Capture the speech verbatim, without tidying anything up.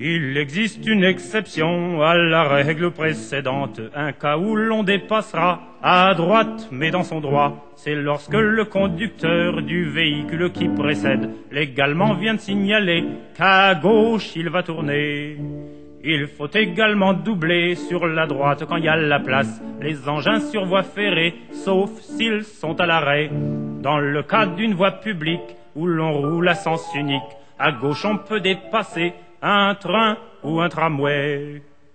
Il existe une exception à la règle précédente, un cas où l'on dépassera à droite mais dans son droit. C'est lorsque le conducteur du véhicule qui précède légalement vient de signaler qu'à gauche il va tourner. Il faut également doubler sur la droite quand il y a la place les engins sur voie ferrée, sauf s'ils sont à l'arrêt. Dans le cas d'une voie publique où l'on roule à sens unique, à gauche on peut dépasser un train ou un tramway.